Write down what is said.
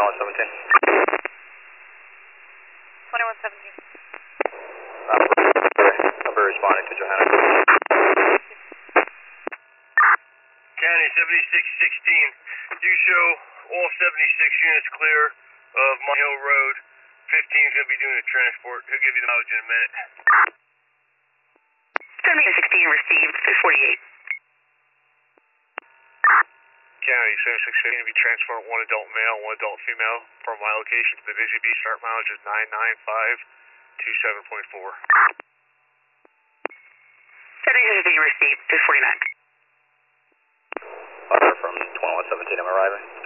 2117. 2117. Number responding to Johanna. County 7616. Do show all 76 units clear of Mont Hill Road. 15 is going to be doing the transport. He'll give you the mileage in a minute. 7616 received 248. County 7616 going to be transport one adult male, one adult female from my location to the Vision B. Start mileage is 99527.4. 7616 received 249. From 2117, I'm arriving.